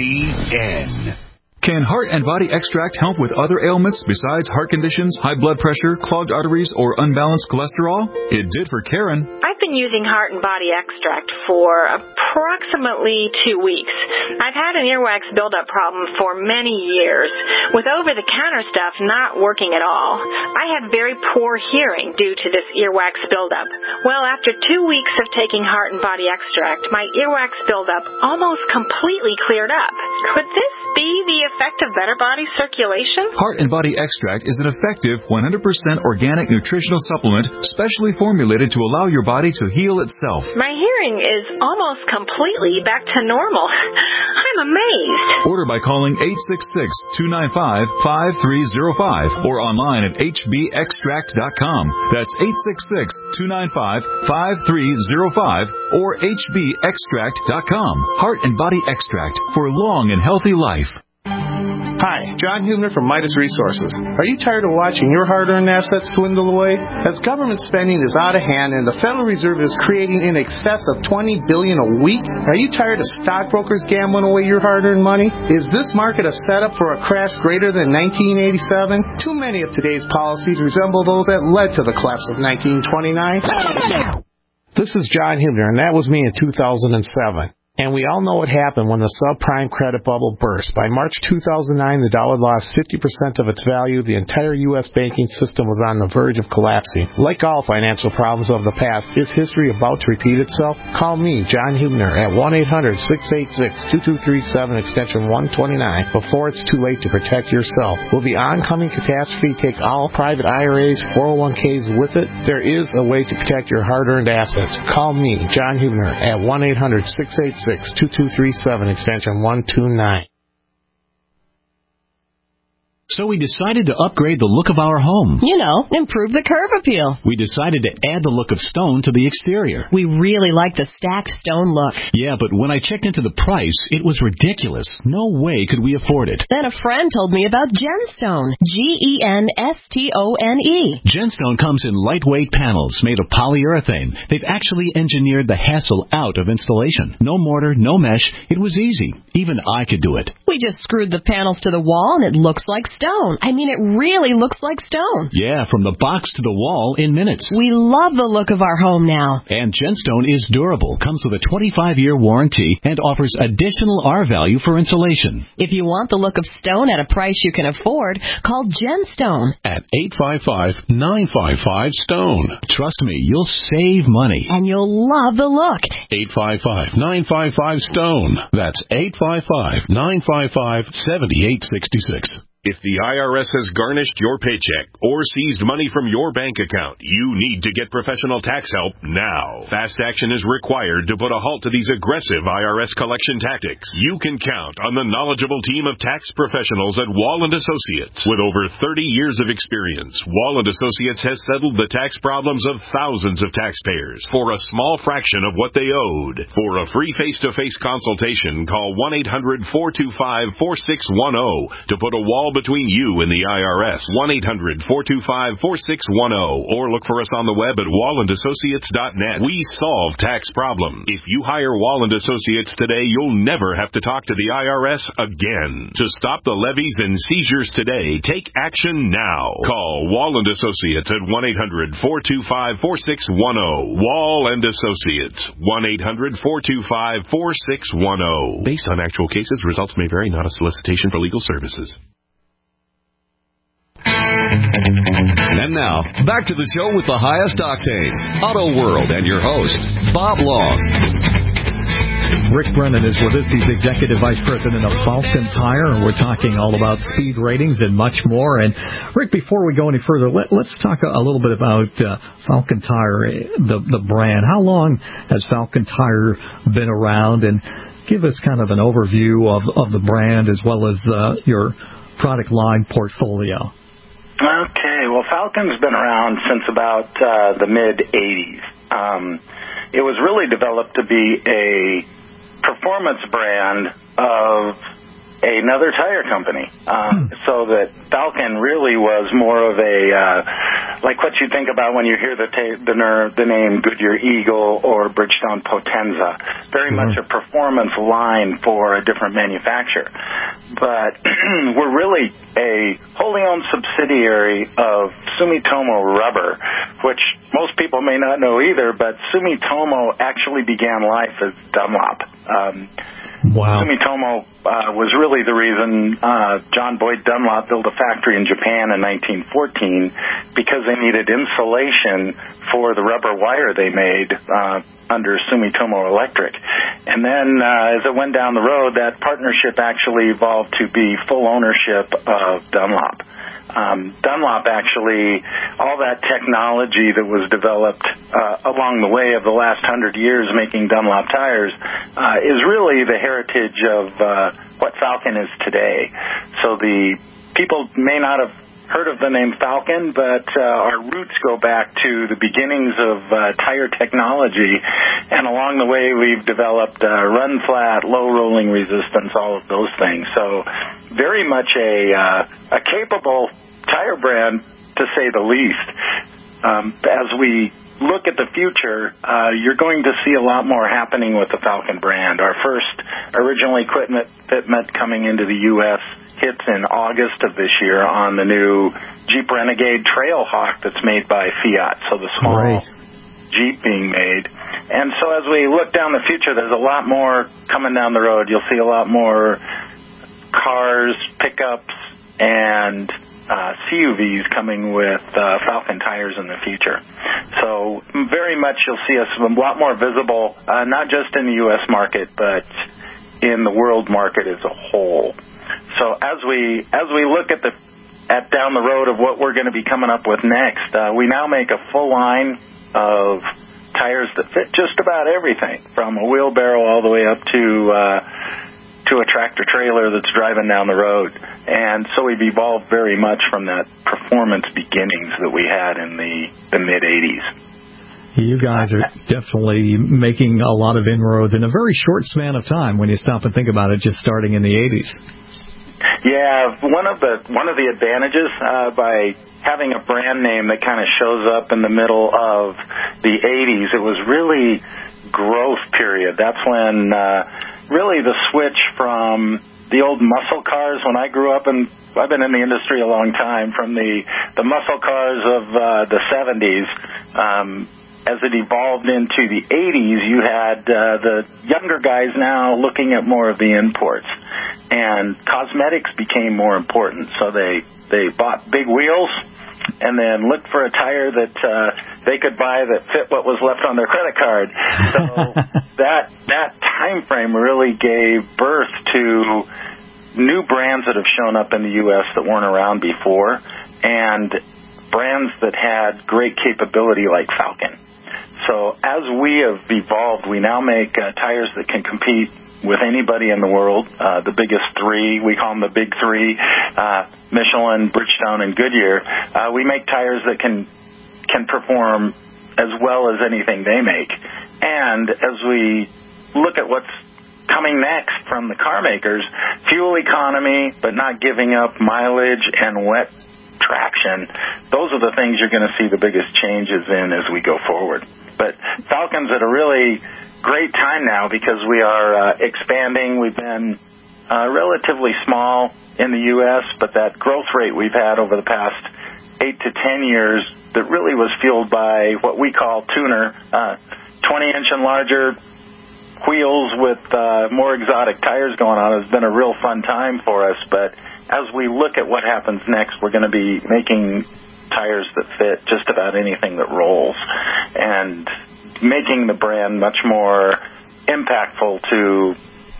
Speaker 1: N.
Speaker 10: Can Heart and Body Extract help with other ailments besides heart conditions, high blood pressure, clogged arteries, or unbalanced cholesterol? It did for Karen.
Speaker 18: I've been using Heart and Body Extract for approximately two weeks. I've had an earwax buildup problem for many years, with over-the-counter stuff not working at all. I had very poor hearing due to this earwax buildup. Well, after two weeks of taking Heart and Body Extract, my earwax buildup almost completely cleared up. Could this be the effect of better body circulation?
Speaker 10: Heart and Body Extract is an effective one hundred percent organic nutritional supplement specially formulated to allow your body to heal itself.
Speaker 18: My hearing is almost completely back to normal. I'm amazed.
Speaker 10: Order by calling eight six six, two nine five, five three zero five or online at H B extract dot com. That's eight six six, two nine five, five three zero five or H B extract dot com. Heart and Body Extract for a long and healthy life.
Speaker 19: Hi, John Hubner from Midas Resources. Are you tired of watching your hard-earned assets dwindle away? As government spending is out of hand and the Federal Reserve is creating in excess of twenty billion dollars a week, are you tired of stockbrokers gambling away your hard-earned money? Is this market a setup for a crash greater than nineteen eighty-seven? Too many of today's policies resemble those that led to the collapse of nineteen twenty-nine. This is John Hubner, and that was me in two thousand seven. And we all know what happened when the subprime credit bubble burst. By March two thousand nine, the dollar lost fifty percent of its value. The entire U S banking system was on the verge of collapsing. Like all financial problems of the past, is history about to repeat itself? Call me, John Hubner, at one eight hundred, six eight six, two two three seven, extension one twenty-nine, before it's too late to protect yourself. Will the oncoming catastrophe take all private I R As, four oh one k's with it? There is a way to protect your hard-earned assets. Call me, John Hubner, at one eight hundred, six eight six, two two three seven, extension one two nine.
Speaker 20: So we decided to upgrade the look of our home.
Speaker 8: You know, improve the curb appeal.
Speaker 20: We decided to add the look of stone to the exterior.
Speaker 8: We really like the stacked stone look.
Speaker 20: Yeah, but when I checked into the price, it was ridiculous. No way could we afford it.
Speaker 8: Then a friend told me about Genstone. G E N S T O N E.
Speaker 20: Genstone comes in lightweight panels made of polyurethane. They've actually engineered the hassle out of installation. No mortar, no mesh. It was easy. Even I could do it.
Speaker 8: We just screwed the panels to the wall and it looks like stone. I mean, it really looks like stone.
Speaker 20: Yeah, from the box to the wall in minutes.
Speaker 8: We love the look of our home now.
Speaker 20: And Genstone is durable, comes with a twenty-five year warranty, and offers additional R value for insulation.
Speaker 8: If you want the look of stone at a price you can afford, call Genstone
Speaker 21: at eight five five, nine five five, STONE.
Speaker 20: Trust me, you'll save money.
Speaker 8: And you'll love the look.
Speaker 21: eight five five, nine five five, STONE. That's eight five five, nine five five, seven eight six six.
Speaker 1: If the I R S has garnished your paycheck or seized money from your bank account, you need to get professional tax help now. Fast action is required to put a halt to these aggressive I R S collection tactics. You can count on the knowledgeable team of tax professionals at Wall and Associates. With over thirty years of experience, Wall and Associates has settled the tax problems of thousands of taxpayers for a small fraction of what they owed. For a free face-to-face consultation, call one eight hundred, four two five, four six one zero to put a wall between you and the I R S. one eight hundred, four two five, four six one zero or look for us on the web at wall and associates dot net. We solve tax problems. If you hire Wall and Associates today, you'll never have to talk to the I R S again. To stop the levies and seizures today, take action now. Call Wall and Associates at one eight hundred, four two five, four six one zero. Wall and Associates, one eight hundred, four two five, four six one zero. Based on actual cases, results may vary, not a solicitation for legal services.
Speaker 2: And now, back to the show with the highest octane, Auto World, and your host, Bob Long.
Speaker 3: Rick Brennan is with us. He's Executive Vice President of Falcon Tire, and we're talking all about speed ratings and much more. And, Rick, before we go any further, let, let's talk a, a little bit about uh, Falcon Tire, the, the brand. How long has Falcon Tire been around? And give us kind of an overview of, of the brand as well as uh, your product line portfolio.
Speaker 17: Okay, well, Falcon's been around since about uh, the mid-eighties. Um, it was really developed to be a performance brand of another tire company, um, so that Falcon really was more of a, uh, like what you think about when you hear the ta- the, ner- the name Goodyear Eagle or Bridgestone Potenza. Very mm-hmm. much a performance line for a different manufacturer. But we're really a wholly owned subsidiary of Sumitomo Rubber, which most people may not know either, but Sumitomo actually began life as Dunlop. Um,
Speaker 3: Wow.
Speaker 17: Sumitomo uh, was really the reason uh, John Boyd Dunlop built a factory in Japan in nineteen fourteen because they needed insulation for the rubber wire they made uh, under Sumitomo Electric. And then uh, as it went down the road, that partnership actually evolved to be full ownership of Dunlop. Um, Dunlop actually, all that technology that was developed uh, along the way of the last hundred years making Dunlop tires uh, is really the heritage of uh, what Falcon is today. So the people may not have heard of the name Falcon, but uh, our roots go back to the beginnings of uh, tire technology, and along the way we've developed uh, run flat, low rolling resistance, all of those things. So very much a, uh, a capable tire brand, to say the least. Um, as we look at the future, uh, you're going to see a lot more happening with the Falcon brand. Our first original equipment fitment coming into the U S hits in August of this year on the new Jeep Renegade Trailhawk that's made by Fiat, so the small right. Jeep being made. And so as we look down the future, there's a lot more coming down the road. You'll see a lot more cars, pickups, and uh, C U Vs coming with uh, Falcon tires in the future. So very much you'll see us a lot more visible, uh, not just in the U S market, but in the world market as a whole. So as we as we look at the at down the road of what we're going to be coming up with next, uh, we now make a full line of tires that fit just about everything, from a wheelbarrow all the way up to uh, to a tractor trailer that's driving down the road. And so we've evolved very much from that performance beginnings that we had in the, the mid-eighties.
Speaker 3: You guys are definitely making a lot of inroads in a very short span of time when you stop and think about it, just starting in the eighties.
Speaker 17: Yeah, one of the one of the advantages uh, by having a brand name that kind of shows up in the middle of the eighties, it was really growth period. That's when uh, really the switch from the old muscle cars. When I grew up, and I've been in the industry a long time, from the the muscle cars of uh, the seventies. Um, As it evolved into the eighties, you had uh, the younger guys now looking at more of the imports, and cosmetics became more important. So they they bought big wheels, and then looked for a tire that uh, they could buy that fit what was left on their credit card. So that that time frame really gave birth to new brands that have shown up in the U S that weren't around before, and brands that had great capability like Falken. So as we have evolved, we now make uh, tires that can compete with anybody in the world. Uh, the biggest three, we call them the big three, uh, Michelin, Bridgestone, and Goodyear. Uh, we make tires that can can perform as well as anything they make. And as we look at what's coming next from the car makers, fuel economy, but not giving up mileage and wet traction, those are the things you're going to see the biggest changes in as we go forward. But Falken's at a really great time now because we are uh, expanding. We've been uh, relatively small in the U S, but that growth rate we've had over the past eight to ten years that really was fueled by what we call tuner, uh, twenty inch and larger wheels with uh, more exotic tires going on has been a real fun time for us. But as we look at what happens next, we're going to be making tires that fit just about anything that rolls and making the brand much more impactful to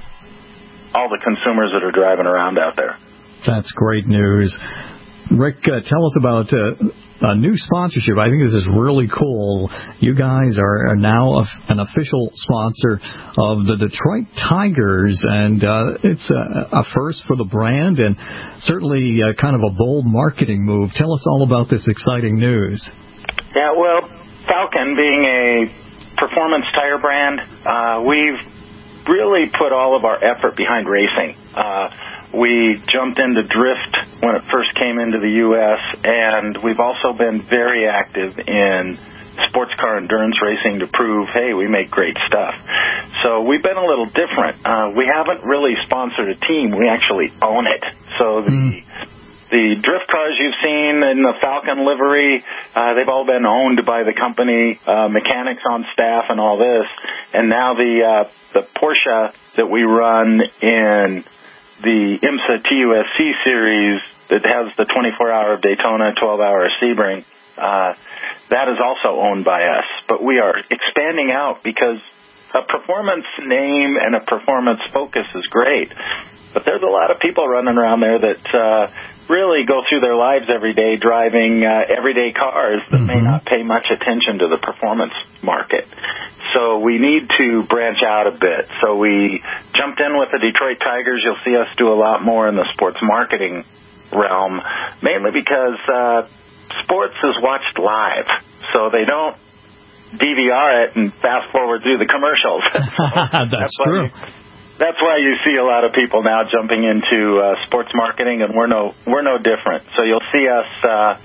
Speaker 17: all the consumers that are driving around out there.
Speaker 3: That's great news. Rick, uh, tell us about uh, a new sponsorship. I think this is really cool. You guys are, are now a, an official sponsor of the Detroit Tigers, and uh, it's a, a first for the brand and certainly uh, kind of a bold marketing move. Tell us all about this exciting news.
Speaker 17: Yeah, well, Falken being a performance tire brand, uh, we've really put all of our effort behind racing. Uh, We jumped into drift when it first came into the U S, and we've also been very active in sports car endurance racing to prove, hey, we make great stuff. So we've been a little different. Uh, we haven't really sponsored a team. We actually own it. So the mm. the drift cars you've seen in the Falken livery, uh, they've all been owned by the company, uh, mechanics on staff and all this. And now the uh, the Porsche that we run in the IMSA T U S C series that has the twenty-four hour Daytona, twelve hour Sebring, uh, that is also owned by us. But we are expanding out because a performance name and a performance focus is great. But there's a lot of people running around there that uh, really go through their lives every day driving uh, everyday cars that mm-hmm. may not pay much attention to the performance market. So we need to branch out a bit. So we jumped in with the Detroit Tigers. You'll see us do a lot more in the sports marketing realm, mainly because uh, sports is watched live. So they don't D V R it and fast forward through the commercials.
Speaker 3: That's, that's true.
Speaker 17: You, that's why you see a lot of people now jumping into uh, sports marketing, and we're no we're no different. So you'll see us uh,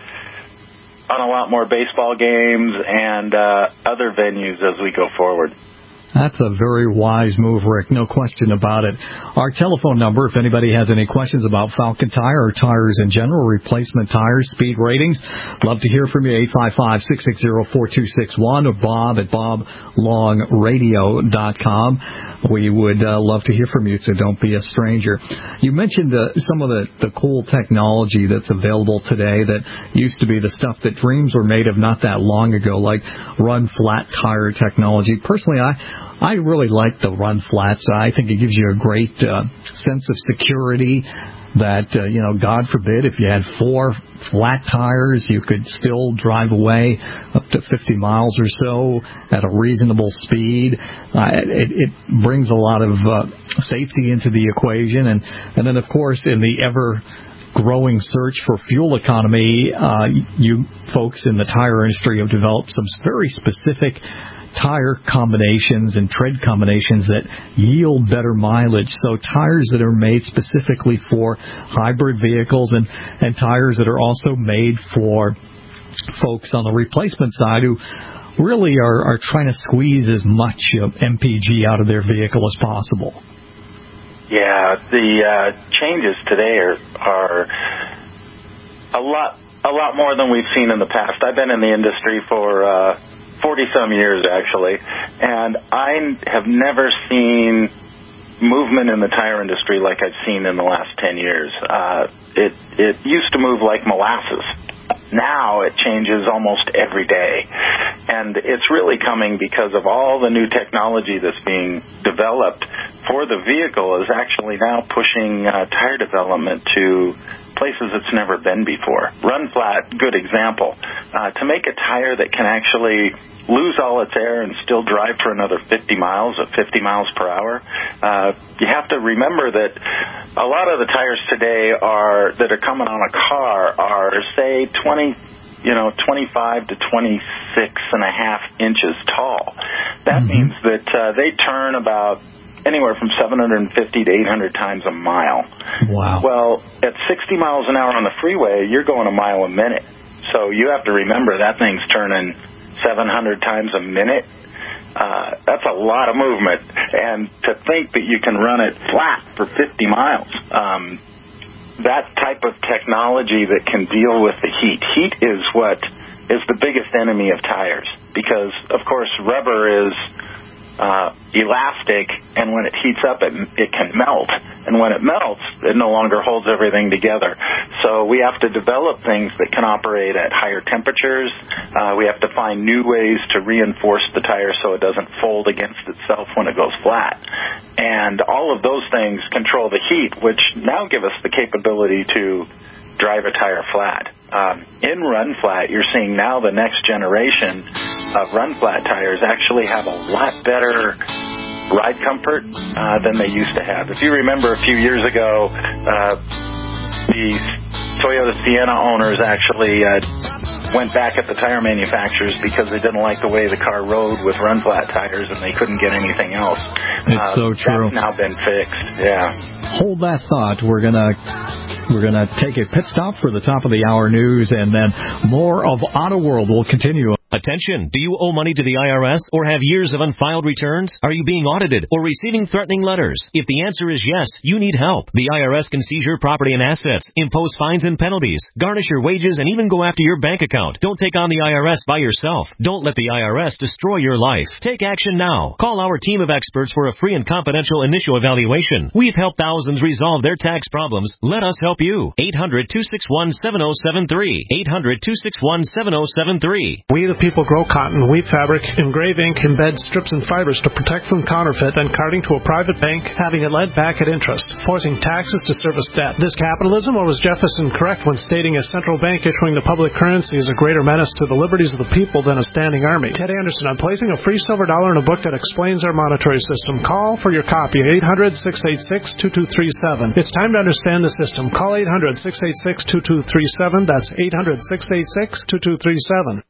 Speaker 17: on a lot more baseball games and uh, other venues as we go forward.
Speaker 3: That's a very wise move, Rick. No question about it. Our telephone number, if anybody has any questions about Falken Tire or tires in general, replacement tires, speed ratings, love to hear from you. eight five five, six six zero, four two six one or Bob at bob long radio dot com. We would uh, love to hear from you, so don't be a stranger. You mentioned uh, some of the, the cool technology that's available today that used to be the stuff that dreams were made of not that long ago, like run flat tire technology. Personally, I I really like the run flats. I think it gives you a great uh, sense of security. that, uh, you know, God forbid, if you had four flat tires, you could still drive away up to fifty miles or so at a reasonable speed. Uh, it, it brings a lot of uh, safety into the equation. And, and then, of course, in the ever growing search for fuel economy, uh, you folks in the tire industry have developed some very specific tire combinations and tread combinations that yield better mileage. So tires that are made specifically for hybrid vehicles and, and tires that are also made for folks on the replacement side who really are, are trying to squeeze as much of M P G out of their vehicle as possible.
Speaker 17: Yeah, the uh, changes today are, are a lot a lot more than we've seen in the past. I've been in the industry for uh, forty-some years, actually, and I have never seen movement in the tire industry like I've seen in the last ten years. Uh, it, it used to move like molasses. Now it changes almost every day, and it's really coming because of all the new technology that's being developed for the vehicle is actually now pushing uh, tire development to places it's never been before. Run flat, good example. Uh, to make a tire that can actually lose all its air and still drive for another fifty miles at fifty miles per hour, uh, you have to remember that a lot of the tires today are that are coming on a car are, say, twenty, you know, twenty-five to twenty-six and a half inches tall. That mm-hmm. means that uh, they turn about anywhere from seven hundred fifty to eight hundred times a mile.
Speaker 3: Wow.
Speaker 17: Well, at sixty miles an hour on the freeway, you're going a mile a minute. So you have to remember that thing's turning seven hundred times a minute. Uh, that's a lot of movement. And to think that you can run it flat for fifty miles, um, that type of technology that can deal with the heat. Heat is what is the biggest enemy of tires because, of course, rubber is Uh, elastic, and when it heats up, it, it can melt. And when it melts, it no longer holds everything together. So we have to develop things that can operate at higher temperatures. Uh, we have to find new ways to reinforce the tire so it doesn't fold against itself when it goes flat. And all of those things control the heat, which now give us the capability to drive a tire flat. Um, in run flat, you're seeing now the next generation of run flat tires actually have a lot better ride comfort uh, than they used to have. If you remember a few years ago, uh, the Toyota Sienna owners actually uh, went back at the tire manufacturers because they didn't like the way the car rode with run flat tires and they couldn't get anything else.
Speaker 3: It's uh, so true.
Speaker 17: That's now been fixed, yeah.
Speaker 3: Hold that thought. We're going to we're going to take a pit stop for the top of the hour news, and then more of Auto World will continue.
Speaker 5: Attention, do you owe money to the I R S or have years of unfiled returns? Are you being audited or receiving threatening letters? If the answer is yes, you need help. The I R S can seize your property and assets, impose fines and penalties, garnish your wages, and even go after your bank account. Don't take on the I R S by yourself. Don't let the I R S destroy your life. Take action now. Call our team of experts for a free and confidential initial evaluation. We've helped thousands resolve their tax problems. Let us help you. eight hundred, two six one, seven oh seven three. eight hundred, two six one, seven oh seven three.
Speaker 6: We the people grow cotton, weave fabric, engrave ink, embed strips and fibers to protect from counterfeit, then carting to a private bank, having it lent back at interest, forcing taxes to service debt. This capitalism, or was Jefferson correct when stating a central bank issuing the public currency is a greater menace to the liberties of the people than a standing army? Ted Anderson, I'm placing a free silver dollar in a book that explains our monetary system. Call for your copy at eight hundred, six eight six, two two three seven. It's time to understand the system. Call eight hundred, six eight six, two two three seven. That's eight hundred, six eight six, two two three seven.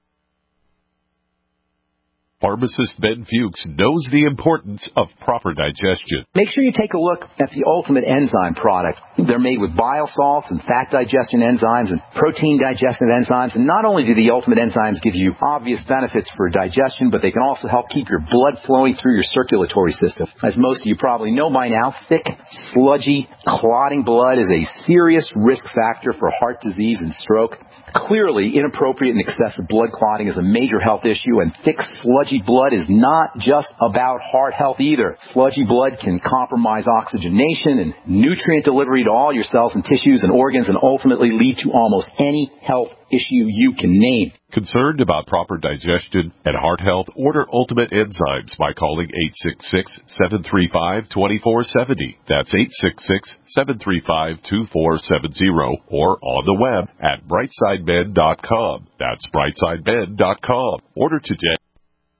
Speaker 21: Pharmacist Ben Fuchs knows the importance of proper digestion.
Speaker 22: Make sure you take a look at the Ultimate Enzyme product. They're made with bile salts and fat digestion enzymes and protein digestive enzymes. And not only do the Ultimate Enzymes give you obvious benefits for digestion, but they can also help keep your blood flowing through your circulatory system. As most of you probably know by now, thick, sludgy, clotting blood is a serious risk factor for heart disease and stroke. Clearly, inappropriate and excessive blood clotting is a major health issue, and thick, sludgy sludgy blood is not just about heart health either. Sludgy blood can compromise oxygenation and nutrient delivery to all your cells and tissues and organs and ultimately lead to almost any health issue you can name.
Speaker 1: Concerned about proper digestion and heart health? Order Ultimate Enzymes by calling eight six six, seven three five, two four seven zero. That's eight six six, seven three five, two four seven zero or on the web at brightside med dot com. That's brightside med dot com. Order today.